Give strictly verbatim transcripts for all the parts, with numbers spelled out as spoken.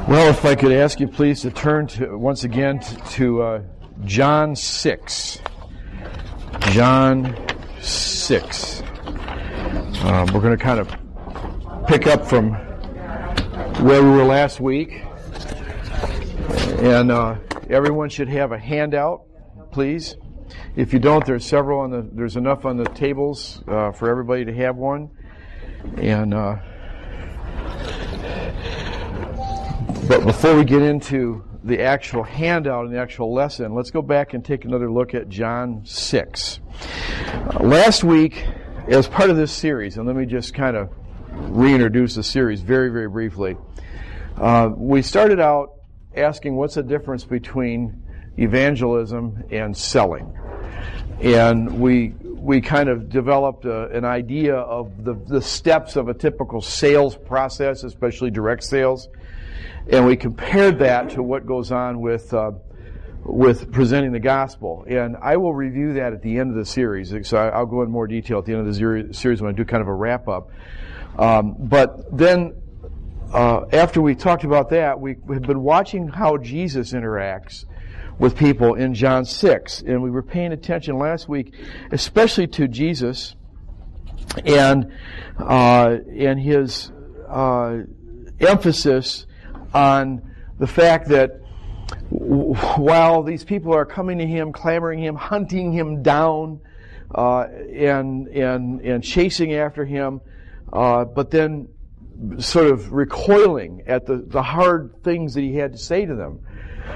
Well, if I could ask you please to turn to once again to, to uh, John six. John six. Um, we're going to kind of pick up from where we were last week. And uh, everyone should have a handout, please. If you don't, there's several on the. There's enough on the tables uh, for everybody to have one. And uh, but before we get into the actual handout and the actual lesson, let's go back and take another look at John six. Uh, last week, as part of this series, and let me just kind of reintroduce the series very, very briefly. Uh, we started out asking what's the difference between evangelism and selling. And we we kind of developed a, an idea of the, the steps of a typical sales process, especially direct sales. And we compared that to what goes on with uh, with presenting the gospel. And I will review that at the end of the series. So I'll go in more detail at the end of the series when I do kind of a wrap-up. Um, but then uh, after we talked about that, we, we've been watching how Jesus interacts with people in John six. And we were paying attention last week, especially to Jesus and uh, and his uh, emphasis on the fact that while these people are coming to him, clamoring him, hunting him down, uh, and and and chasing after him, uh, but then sort of recoiling at the, the hard things that he had to say to them.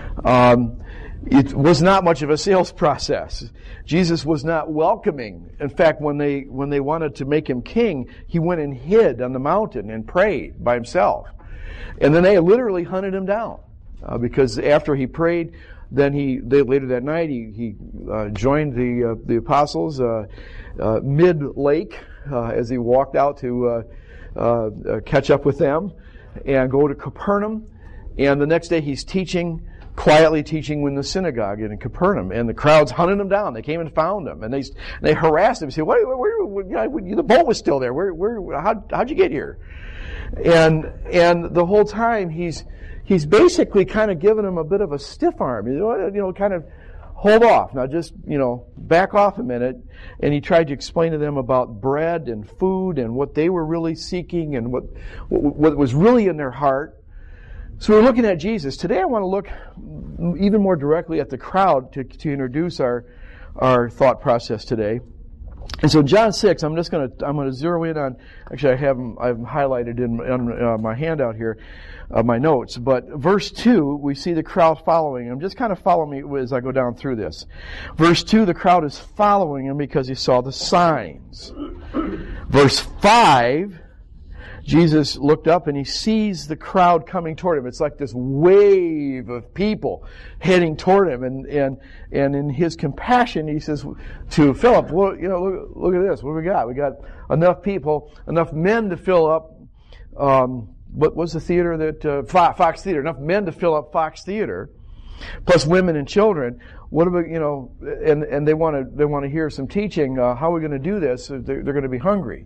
Um, it was not much of a sales process. Jesus was not welcoming. In fact, when they when they wanted to make him king, he went and hid on the mountain and prayed by himself. And then they literally hunted him down uh, because after he prayed, then he they, later that night he he uh, joined the uh, the apostles uh, uh, mid lake uh, as he walked out to uh, uh, uh, catch up with them and go to Capernaum. And the next day he's teaching. Quietly teaching in the synagogue in Capernaum, and the crowds hunted him down. They came and found him, and they they harassed him. They said, "Where, where, where, where, the boat was still there. Where, where, how, how'd you get here?" And and the whole time he's he's basically kind of giving them a bit of a stiff arm. You know, you know, kind of hold off now. Just you know, back off a minute. And he tried to explain to them about bread and food and what they were really seeking and what what, what was really in their heart. So we're looking at Jesus. Today I want to look even more directly at the crowd to, to introduce our our thought process today. And so John six, I'm just going to I'm going to zero in on. Actually, I have them I've highlighted in, in uh, my handout here, uh, my notes. But verse two, we see the crowd following him. Just kind of follow me as I go down through this. Verse two, the crowd is following him because he saw the signs. Verse five. Jesus looked up and he sees the crowd coming toward him. It's like this wave of people heading toward him. And and, and in his compassion, he says to Philip, well, you know, look, look at this. What do we got? We got enough people, enough men to fill up, um, what was the theater that, uh, Fox Theater, enough men to fill up Fox Theater, plus women and children. What about, you know, and, and they want to, they want to hear some teaching. Uh, how are we going to do this? They're, they're going to be hungry.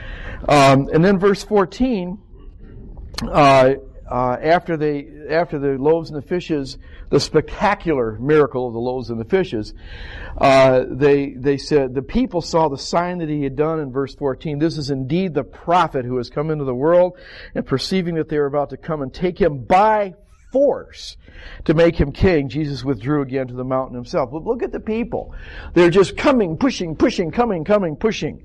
Um, and then verse fourteen, uh, uh, after they, after the loaves and the fishes, the spectacular miracle of the loaves and the fishes, uh, they, they said, the people saw the sign that he had done in verse fourteen. This is indeed the prophet who has come into the world, and perceiving that they were about to come and take him by force to make him king, Jesus withdrew again to the mountain himself. Look, look at the people. They're just coming, pushing, pushing, coming, coming, pushing.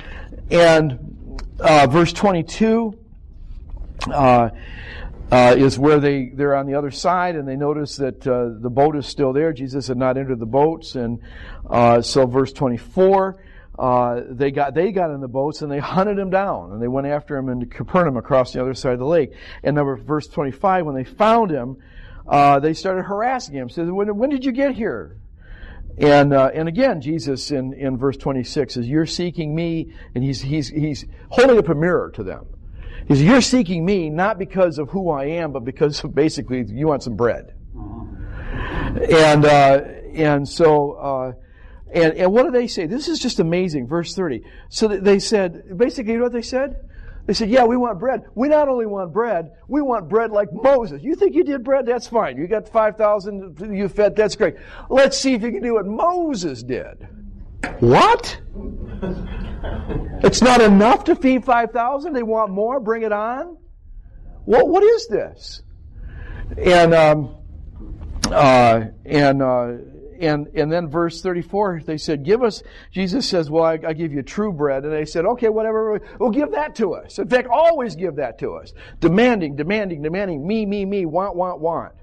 And Uh, verse twenty-two uh, uh, is where they, they're on the other side, and they notice that uh, the boat is still there. Jesus had not entered the boats. And uh, so verse twenty-four, uh, they got they got in the boats, and they hunted him down. And they went after him into Capernaum across the other side of the lake. And then verse twenty-five, when they found him, uh, they started harassing him. Said, when, when did you get here? And uh, and again, Jesus in, in verse twenty-six says, "You're seeking me," and he's he's he's holding up a mirror to them. He says, "You're seeking me not because of who I am, but because of basically you want some bread." And uh, and so uh, and and what do they say? This is just amazing. Verse thirty. So they said basically, you know what they said? They said, yeah, we want bread. We not only want bread, we want bread like Moses. You think you did bread? That's fine. You got five thousand you fed. That's great. Let's see if you can do what Moses did. What? It's not enough to feed five thousand? They want more? Bring it on? What? What is this? And, um, uh, and, uh, And and then verse thirty-four, they said, give us, Jesus says, well, I, I give you true bread. And they said, okay, whatever, well, give that to us. In fact, always give that to us. Demanding, demanding, demanding, me, me, me, want, want, want.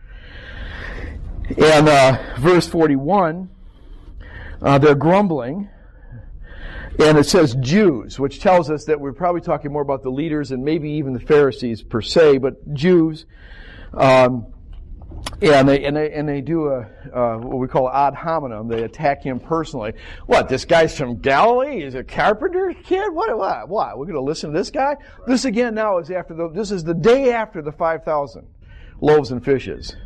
And uh, verse forty-one, uh, they're grumbling. And it says Jews, which tells us that we're probably talking more about the leaders and maybe even the Pharisees per se, but Jews. Um, Yeah, and they and they and they do a uh, what we call ad hominem. They attack him personally. What? This guy's from Galilee? He's a carpenter kid? What? What? What? We're going to listen to this guy? This again now is after the. This is the day after the five thousand loaves and fishes.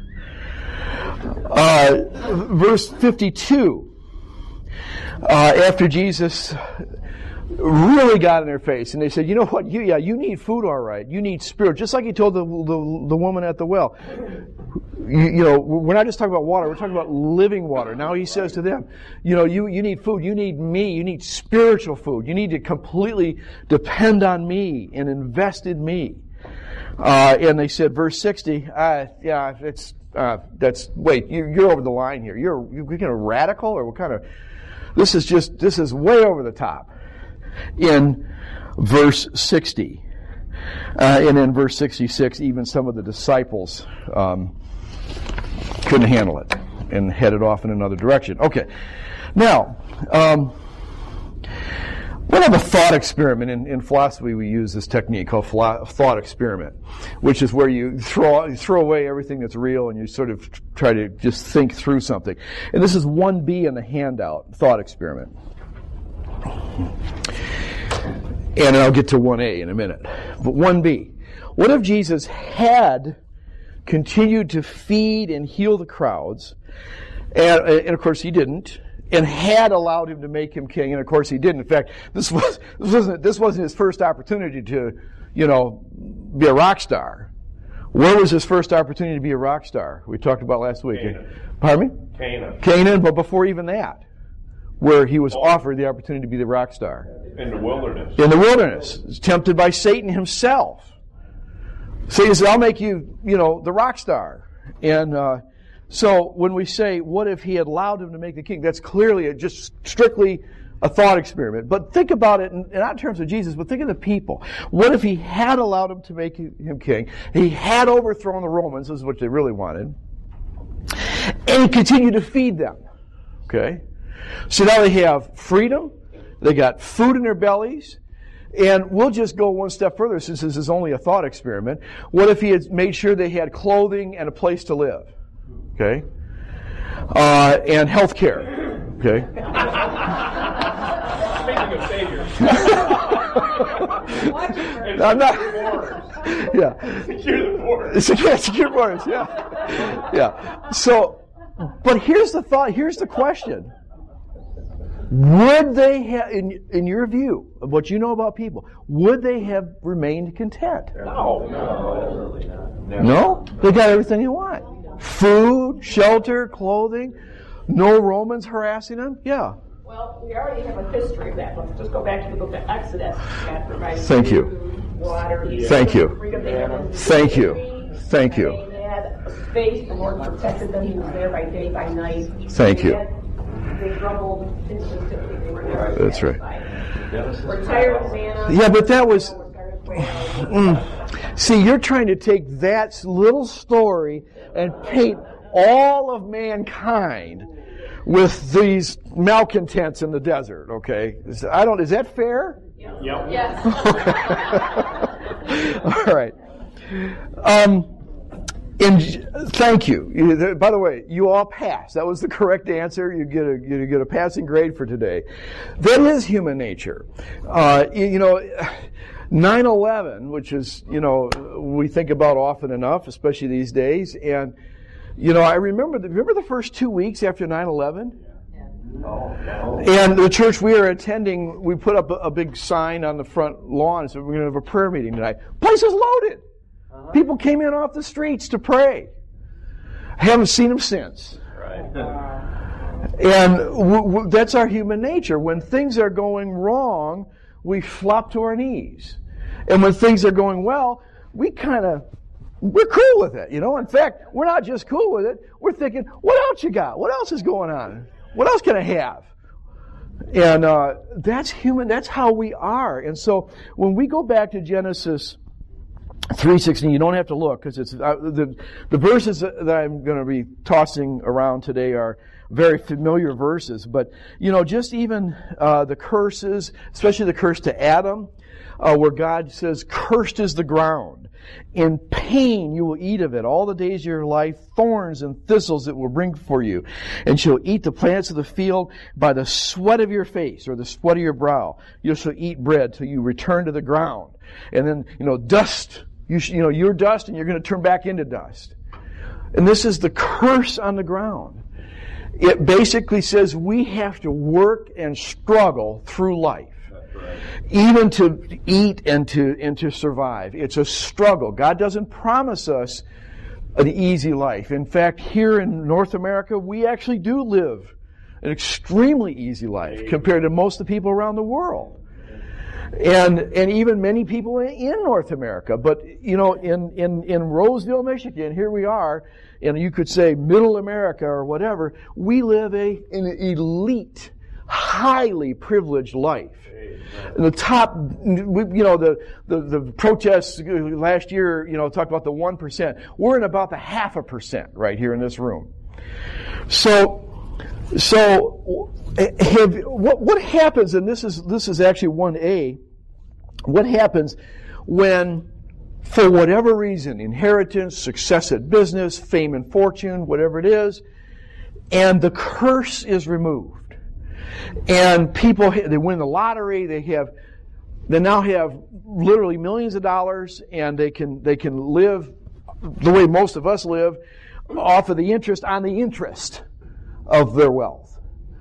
Uh, verse fifty-two. Uh, after Jesus really got in their face, and they said, "You know what? You yeah, you need food, all right. You need spirit." Just like he told the the, the woman at the well. You, you know, we're not just talking about water, we're talking about living water. Now he says to them, you know, you, you need food, you need me, you need spiritual food. You need to completely depend on me and invest in me. Uh, and they said, verse sixty, uh, yeah, it's, uh, that's, wait, you, you're over the line here. You're, you're kind of radical, or what kind of, this is just, this is way over the top. In verse sixty. Uh, and in verse sixty-six, even some of the disciples, um, couldn't handle it and headed off in another direction. Okay. Now, um, we have a thought experiment. In, in philosophy, we use this technique called philo- thought experiment, which is where you throw, you throw away everything that's real and you sort of try to just think through something. And this is one B in the handout, thought experiment. And I'll get to one A in a minute. But one B. What if Jesus had continued to feed and heal the crowds, and, and of course he didn't, and had allowed him to make him king, and of course he didn't. In fact, this was this wasn't this wasn't his first opportunity to, you know, be a rock star. Where was his first opportunity to be a rock star? We talked about last week. Canaan. Pardon me? Canaan. Canaan, but before even that, where he was offered the opportunity to be the rock star. In the wilderness. In the wilderness. Tempted by Satan himself. Satan said, I'll make you, you know, the rock star. And uh, so when we say, what if he had allowed him to make the king? That's clearly a, just strictly a thought experiment. But think about it, in, not in terms of Jesus, but think of the people. What if he had allowed him to make him king? He had overthrown the Romans, this is what they really wanted. And he continued to feed them. Okay? So now they have freedom. They got food in their bellies. And we'll just go one step further, since this is only a thought experiment. What if he had made sure they had clothing and a place to live? Okay? Uh, and health care. Okay? Speaking of saviors. I'm not. Yeah. Secure the borders. Secure, secure borders, yeah. Yeah. So, but here's the thought, here's the question. Would they have, in, in your view of what you know about people, would they have remained content? No. No. No. No? They got everything they want. Food, shelter, clothing, no Romans harassing them? Yeah. Well, we already have a history of that. Let's just go back to the book of Exodus. God provided Thank you. food, water, Thank you. freedom. They had Thank you. Thank you. They had a space. The Lord protected them. He was there by day, by night. Thank They you. had- They grumbled instantly. They were never That's right. satisfied. We're tired of manna. Yeah, but that was... We're tired of quail. Mm. See, you're trying to take that little story and paint all of mankind with these malcontents in the desert, okay? Is- I don't, is that fair? Yep. Yes. All right. Um, in, thank you. You- By the way, you all passed. That was the correct answer. You get a you get a passing grade for today. That is human nature. Uh, you, you know, nine eleven, which is, you know, we think about often enough, especially these days. And, you know, I remember the, remember the first two weeks after nine eleven? And the church we are attending, we put up a, a big sign on the front lawn and said, we're going to have a prayer meeting tonight. Place is loaded. Uh-huh. People came in off the streets to pray. Haven't seen them since. Right. And w- w- that's our human nature. When things are going wrong, we flop to our knees. And when things are going well, we kind of, we're cool with it, you know. In fact, we're not just cool with it. We're thinking, what else you got? What else is going on? What else can I have? And uh, that's human. That's how we are. And so when we go back to Genesis three sixteen, you don't have to look because it's uh, the the verses that I'm going to be tossing around today are very familiar verses. But you know, just even uh, the curses, especially the curse to Adam, uh, where God says, "Cursed is the ground. In pain you will eat of it all the days of your life. Thorns and thistles it will bring for you, and shall eat the plants of the field. By the sweat of your face or the sweat of your brow you shall eat bread till you return to the ground." And then you know, dust. You, sh- you know, you're dust and you're going to turn back into dust. And this is the curse on the ground. It basically says we have to work and struggle through life. Right. Even to eat and to, and to survive. It's a struggle. God doesn't promise us an easy life. In fact, here in North America, we actually do live an extremely easy life compared to most of the people around the world. And and even many people in North America. But, you know, in, in, in Roseville, Michigan, here we are, and you could say middle America or whatever, we live a an elite, highly privileged life. And the top, you know, the, the, the protests last year, you know, talked about the one percent. We're in about the half a percent right here in this room. So, So, have, what, what happens, and this is this is actually one A, what happens when, for whatever reason, inheritance, success at business, fame and fortune, whatever it is, and the curse is removed, and people, they win the lottery, they have, they now have literally millions of dollars, and they can they can live the way most of us live, off of the interest on the interest of their wealth.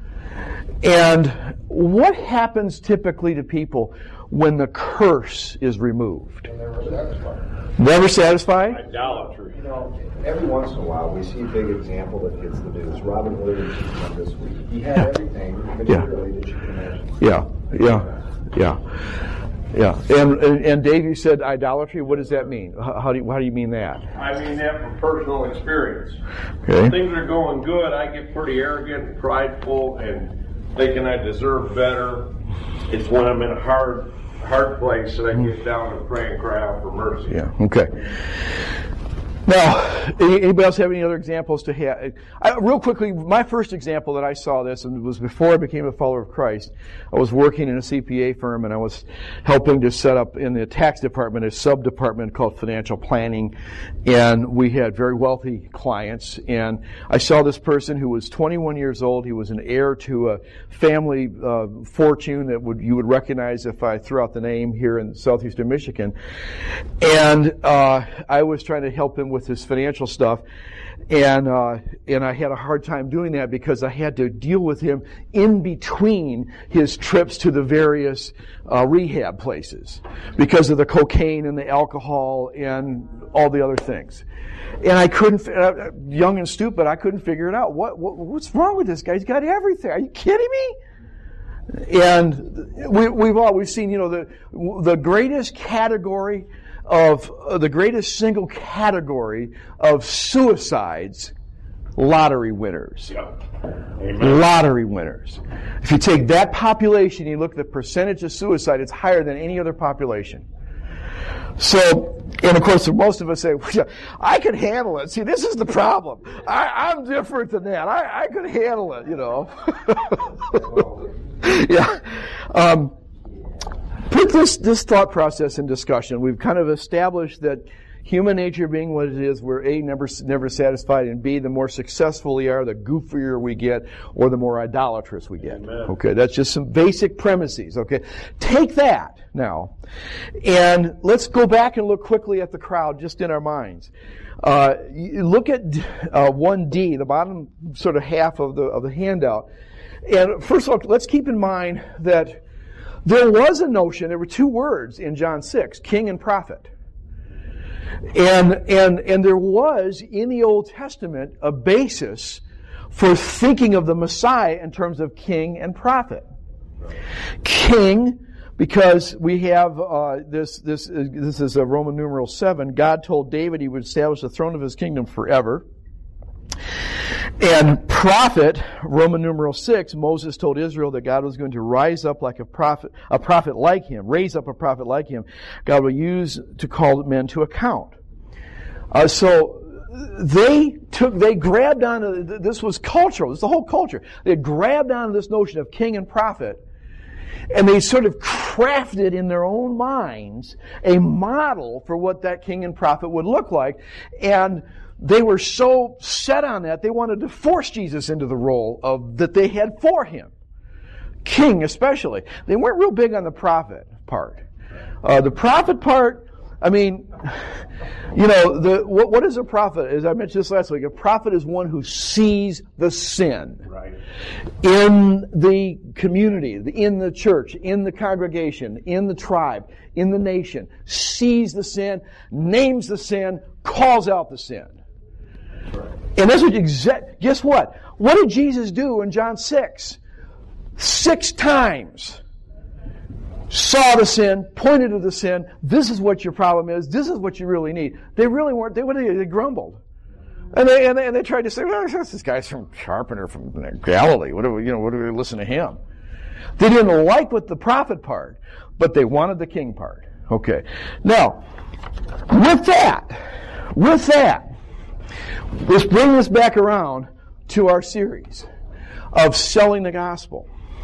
And what happens typically to people when the curse is removed? Never satisfied. Never satisfied? Idolatry. You know, every once in a while we see a big example that hits the news. Robin Williams from this week. He had Yeah. everything materially that you can imagine. Yeah, yeah, yeah, yeah. And, and and Dave, you said idolatry. What does that mean? How, how do you, how do you mean that? I mean that from personal experience. Okay. When things are going good, I get pretty arrogant and prideful and thinking I deserve better. It's when I'm in a hard, hard place that I get down and pray and cry out for mercy. Yeah. Okay. Now, anybody else have any other examples to have? I, real quickly, my first example that I saw this, and it was before I became a follower of Christ. I was working in a C P A firm, and I was helping to set up in the tax department a sub-department called financial planning, and we had very wealthy clients. And I saw this person who was twenty-one years old. He was an heir to a family uh, fortune that would you would recognize if I threw out the name here in southeastern Michigan. And uh, I was trying to help him with his financial stuff, and uh, and I had a hard time doing that because I had to deal with him in between his trips to the various uh, rehab places because of the cocaine and the alcohol and all the other things. And I couldn't, uh, young and stupid, I couldn't figure it out. What, what what's wrong with this guy? He's got everything. Are you kidding me? And we, we've always seen, you know, the the greatest category of uh, the greatest single category of suicides, lottery winners. Yep. Amen. Lottery winners. If you take that population, you look at the percentage of suicide, it's higher than any other population. So, and of course, most of us say, I could handle it. See, this is the problem. I, I'm different than that. I, I could handle it, you know. yeah. Um, Put this, this thought process in discussion. We've kind of established that Human nature being what it is, we're A, never never satisfied, and B, the more successful we are, the goofier we get, or the more idolatrous we get. Amen. Okay, that's just some basic premises, okay? Take that now, and let's go back and look quickly at the crowd just in our minds. Uh, you look at uh, one D, the bottom sort of half of the of the handout. And first of all, let's keep in mind that there was a notion, there were two words in John six, king and prophet. And, and, and there was, in the Old Testament, a basis for thinking of the Messiah in terms of king and prophet. King, because we have uh, this, this, uh, this is a Roman numeral seven, God told David he would establish the throne of his kingdom forever. And prophet, Roman numeral six, Moses told Israel that God was going to rise up like a prophet, a prophet like him, raise up a prophet like him. God will use to call men to account. Uh, so they took, they grabbed on, this was cultural, this is the whole culture. They grabbed on this notion of king and prophet, and they sort of crafted in their own minds a model for what that king and prophet would look like. And they were so set on that, they wanted to force Jesus into the role of that they had for him. King especially. They weren't real big on the prophet part. Uh, the prophet part, I mean, you know, the what, what is a prophet? As I mentioned this last week, a prophet is one who sees the sin Right. in the community, in the church, in the congregation, in the tribe, in the nation, sees the sin, names the sin, calls out the sin. And that's what exact. Guess what? What did Jesus do in John six? Six times saw the sin, pointed to the sin. This is what your problem is. This is what you really need. They really weren't. They they grumbled, and they and they, and they tried to say, "Well, this guy's from Carpenter from Galilee. What do we, you know? What do we listen to him?" They didn't like what the prophet part, but they wanted the king part. Okay. Now, with that, with that. Let's bring this back around to our series of selling the gospel.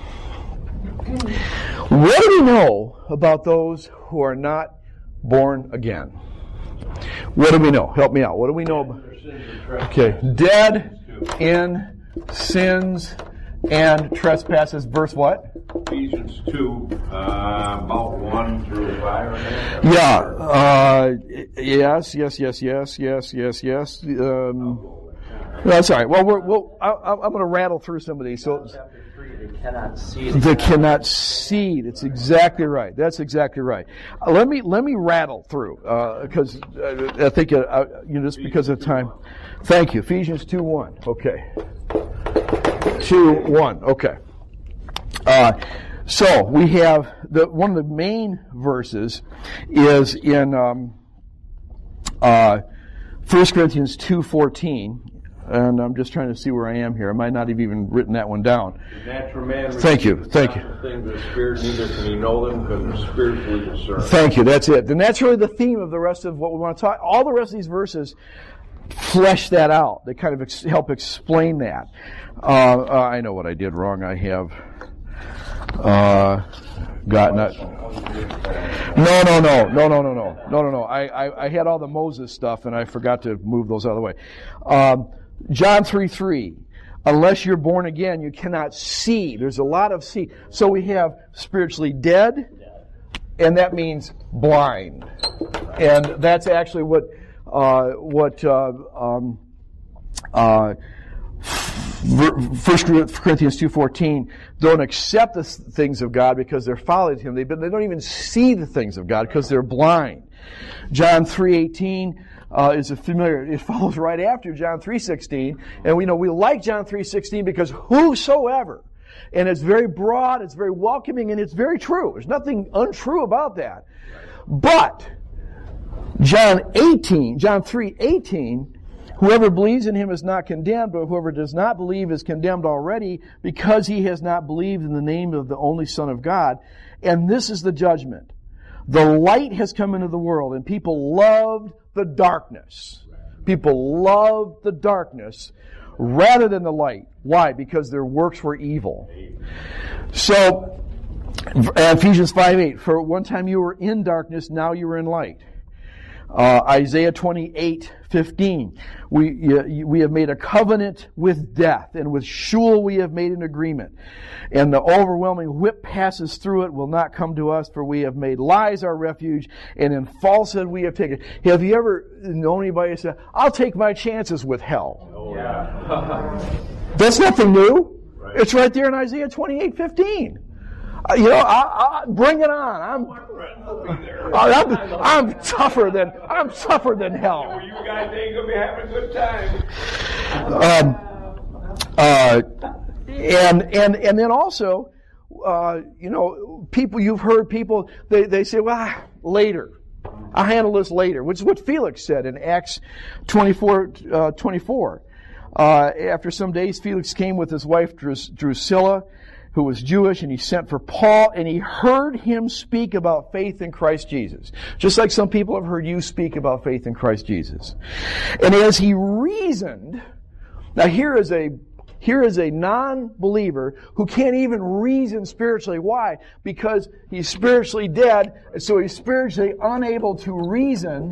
What do we know about those who are not born again? What do we know? Help me out. What do we know about? Okay, dead in sins and trespasses. Verse what? Ephesians two, uh, about one through five. Yeah. Uh, yes. Yes. Yes. Yes. Yes. Yes. Yes. Um, that's all right. Well, we're, we'll, I, I'm going to rattle through some of these. So, Chapter three, they cannot see. they cannot see. That's exactly right. That's exactly right. Uh, let me let me rattle through because uh, I think uh, uh, you know just because of time. Thank you. Ephesians two one. Okay. Two one. Okay. Uh, so we have the one of the main verses is in um, uh, First Corinthians two fourteen, and I'm just trying to see where I am here. I might not have even written that one down. The natural man Thank you. Thank you. Things of the spirit, neither can he know them because they're spiritually discerned. Thank you. That's it. And that's really the theme of the rest of what we want to talk. All the rest of these verses flesh that out. They kind of ex- help explain that. Uh, uh, I know what I did wrong. I have. Uh, got not. No, no, no, no, no, no, no, no, no, no. I, I, I had all the Moses stuff, and I forgot to move those out of the way. Um, John three three. Unless you're born again, you cannot see. There's a lot of see. So we have spiritually dead, and that means blind, and that's actually what uh, what uh, um, uh, First Corinthians two fourteen, don't accept the things of God because they're folly to him. They, but they don't even see the things of God because they're blind. John three eighteen uh, is a familiar. It follows right after John three sixteen, and we know we like John three sixteen because whosoever, and it's very broad, it's very welcoming, and it's very true. There's nothing untrue about that. But John eighteen, John three eighteen. Whoever believes in him is not condemned, but whoever does not believe is condemned already because he has not believed in the name of the only Son of God. And this is the judgment. The light has come into the world, and people loved the darkness. People loved the darkness rather than the light. Why? Because their works were evil. So, Ephesians five eight, for one time you were in darkness, now you are in light. Uh, Isaiah twenty-eight fifteen. We, we have made a covenant with death, and with Sheol we have made an agreement. And the overwhelming whip passes through it will not come to us, for we have made lies our refuge, and in falsehood we have taken. Have you ever known anybody who said, I'll take my chances with hell? Oh, yeah. That's nothing new. Right. It's right there in Isaiah twenty-eight fifteen. Uh, you know, I, I, bring it on. I'm, I'm, I'm tougher than I'm tougher than hell. Well, you guys ain't gonna be having a good time. Um, uh, and and and then also, uh, you know, people you've heard people they they say, well, later. I'll handle this later, which is what Felix said in Acts twenty-four, uh, twenty-four. Uh, after some days, Felix came with his wife Drus- Drusilla, who was Jewish, and he sent for Paul, and he heard him speak about faith in Christ Jesus. Just like some people have heard you speak about faith in Christ Jesus. And as he reasoned, now here is a here is a non-believer who can't even reason spiritually. Why? Because he's spiritually dead, and so he's spiritually unable to reason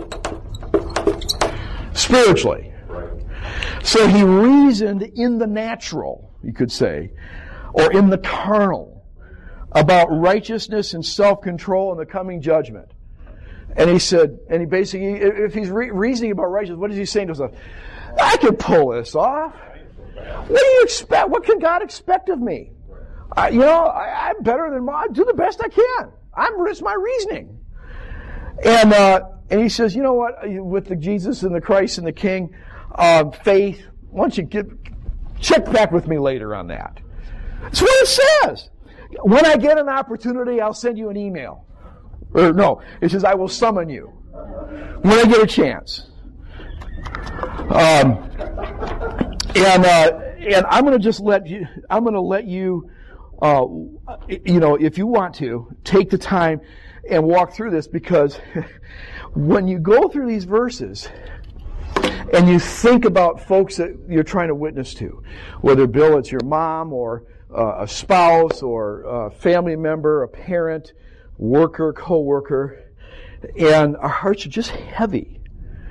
spiritually. So he reasoned in the natural, you could say, or in the carnal, about righteousness and self-control and the coming judgment. And he said, and he basically, if he's re- reasoning about righteousness, what is he saying to himself? I can pull this off. What do you expect? What can God expect of me? I, you know, I, I'm better than I do the best I can. I'm it's my reasoning. And uh, and he says, you know what? With the Jesus and the Christ and the King, uh, faith. Why don't you get check back with me later on that? That's what it says. When I get an opportunity, I'll send you an email. Or no, it says I will summon you when I get a chance. Um, and uh, and I'm going to just let you. I'm going to let you. Uh, you know, if you want to, take the time and walk through this, because when you go through these verses and you think about folks that you're trying to witness to, whether, Bill, it's your mom or uh, a spouse or a family member, a parent, worker, co-worker, and our hearts are just heavy.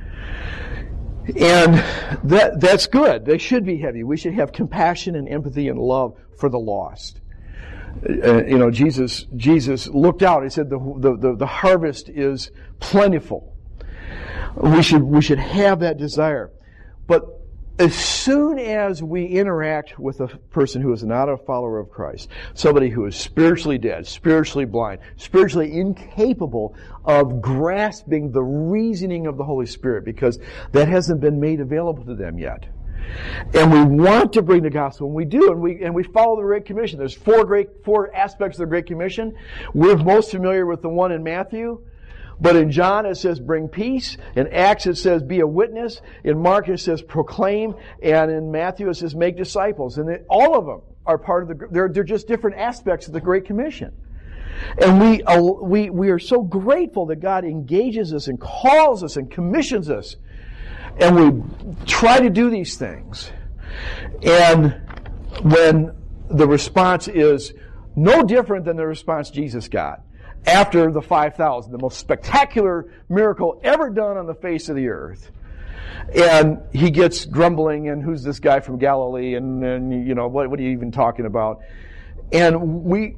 And that that's good. They should be heavy. We should have compassion and empathy and love for the lost. Uh, you know, Jesus Jesus looked out. He said the, the the the harvest is plentiful. We should we should have that desire. But as soon as we interact with a person who is not a follower of Christ, somebody who is spiritually dead, spiritually blind, spiritually incapable of grasping the reasoning of the Holy Spirit, because that hasn't been made available to them yet. And we want to bring the gospel, and we do, and we and we follow the Great Commission. There's four great four aspects of the Great Commission. We're most familiar with the one in Matthew. But in John it says bring peace. In Acts it says be a witness. In Mark it says proclaim. And in Matthew it says make disciples. And they, all of them are part of the, they're, they're just different aspects of the Great Commission. And we, uh, we, we are so grateful that God engages us and calls us and commissions us. And we try to do these things. And when the response is no different than the response Jesus got after the five thousand, the most spectacular miracle ever done on the face of the earth. And he gets grumbling, and who's this guy from Galilee, and, and you know, what, what are you even talking about? And we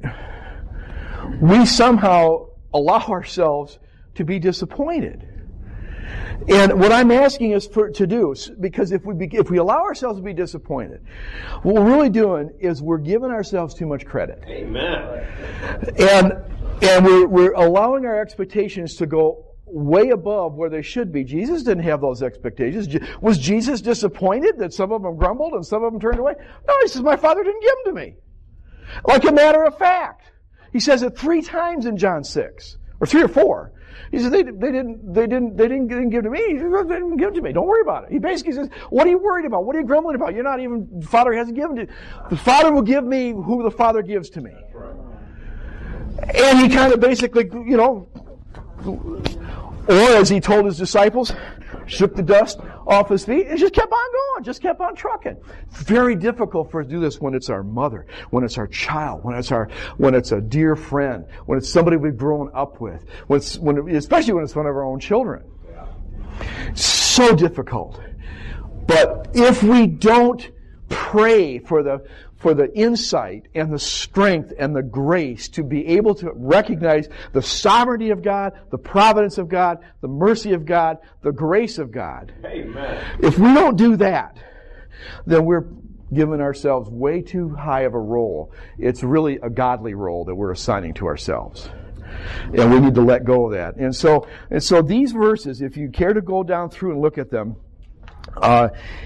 we somehow allow ourselves to be disappointed. And what I'm asking us for, to do, because if we be, if we allow ourselves to be disappointed, what we're really doing is we're giving ourselves too much credit. Amen. And and we're we're allowing our expectations to go way above where they should be. Jesus didn't have those expectations. Was Jesus disappointed that some of them grumbled and some of them turned away? No, he says, my Father didn't give them to me. Like a matter of fact. He says it three times in John six, or three or four. He says they, they didn't they didn't they didn't, didn't give to me. He says, they didn't give to me. Don't worry about it. He basically says, what are you worried about? What are you grumbling about? You're not even the Father hasn't given to you. The Father will give me who the Father gives to me. And he kind of basically, you know, or as he told his disciples, shook the dust off his feet and just kept on going, just kept on trucking. It's very difficult for us to do this when it's our mother, when it's our child, when it's our, when it's a dear friend, when it's somebody we've grown up with, when it's, when, especially when it's one of our own children. So difficult. But if we don't pray for the for the insight and the strength and the grace to be able to recognize the sovereignty of God, the providence of God, the mercy of God, the grace of God. Amen. If we don't do that, then we're giving ourselves way too high of a role. It's really a godly role that we're assigning to ourselves. And we need to let go of that. And so, and so these verses, if you care to go down through and look at them, uh,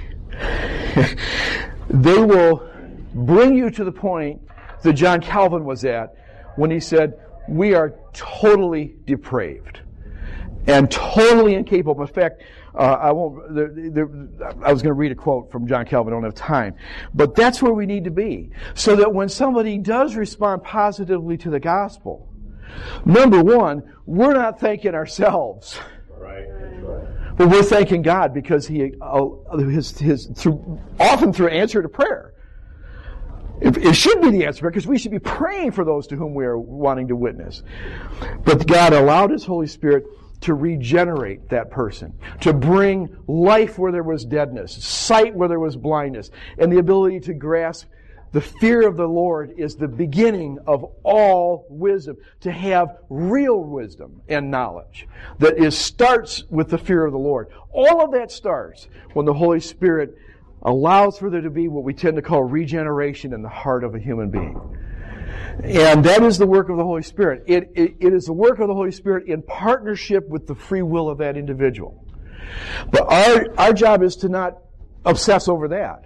they will bring you to the point that John Calvin was at when he said, we are totally depraved and totally incapable. In fact, uh, I won't. There, there, I was going to read a quote from John Calvin. I don't have time, but that's where we need to be, so that when somebody does respond positively to the gospel, number one, we're not thanking ourselves. Right. That's right. But we're thanking God because He, uh, his, his, through, often through answer to prayer. It, it should be the answer, because we should be praying for those to whom we are wanting to witness. But God allowed His Holy Spirit to regenerate that person, to bring life where there was deadness, sight where there was blindness, and the ability to grasp the fear of the Lord is the beginning of all wisdom, to have real wisdom and knowledge that is starts with the fear of the Lord. All of that starts when the Holy Spirit allows for there to be what we tend to call regeneration in the heart of a human being. And that is the work of the Holy Spirit. It, it, it is the work of the Holy Spirit in partnership with the free will of that individual. But our, our job is to not obsess over that.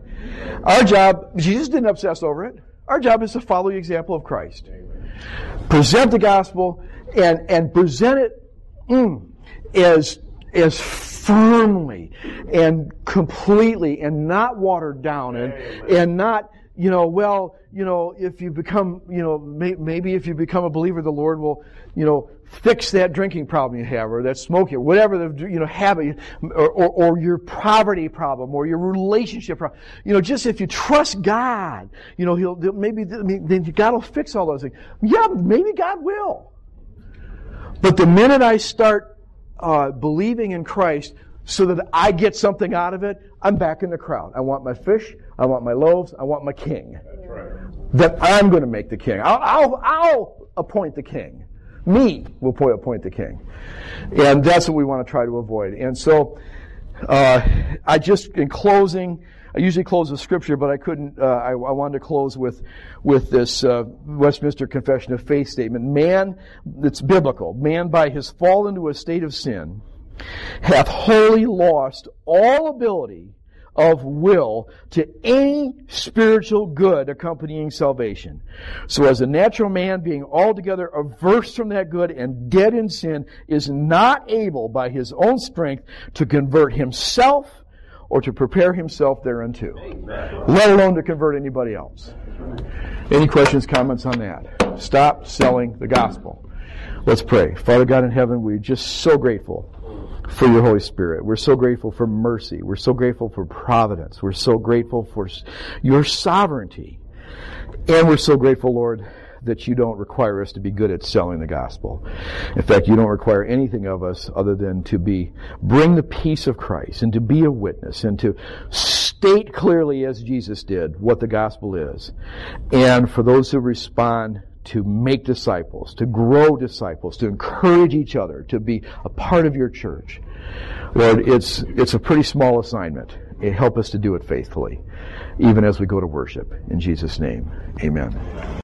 Our job, Jesus didn't obsess over it. Our job is to follow the example of Christ. Present the gospel and, and present it mm, as, as firmly and completely and not watered down and, and not, you know, well, you know, if you become, you know, may, maybe if you become a believer, the Lord will, you know, fix that drinking problem you have, or that smoking, or whatever the, you know, habit, or, or, or your poverty problem, or your relationship problem. You know, just if you trust God, you know, He'll, maybe, then God will fix all those things. Yeah, maybe God will. But the minute I start uh, believing in Christ so that I get something out of it, I'm back in the crowd. I want my fish, I want my loaves, I want my king. That's right. That I'm going to make the king. I'll, I'll, I'll appoint the king. Me will appoint the king. And that's what we want to try to avoid. And so, uh, I just, in closing, I usually close with scripture, but I couldn't, uh, I, I wanted to close with, with this, uh, Westminster Confession of Faith statement. Man, it's biblical. Man, by his fall into a state of sin, hath wholly lost all ability of will to any spiritual good accompanying salvation. So as a natural man, being altogether averse from that good and dead in sin, is not able by his own strength to convert himself or to prepare himself thereunto, Amen. Let alone to convert anybody else. Any questions, comments on that? Stop selling the gospel. Let's pray. Father God in heaven, we're just so grateful for your Holy Spirit. We're so grateful for mercy. We're so grateful for providence. We're so grateful for your sovereignty. And we're so grateful, Lord, that you don't require us to be good at selling the gospel. In fact, you don't require anything of us other than to be, bring the peace of Christ and to be a witness and to state clearly, as Jesus did, what the gospel is. And for those who respond, to make disciples, to grow disciples, to encourage each other, to be a part of your church. Lord, it's it's a pretty small assignment. Help us to do it faithfully, even as we go to worship. In Jesus' name, amen.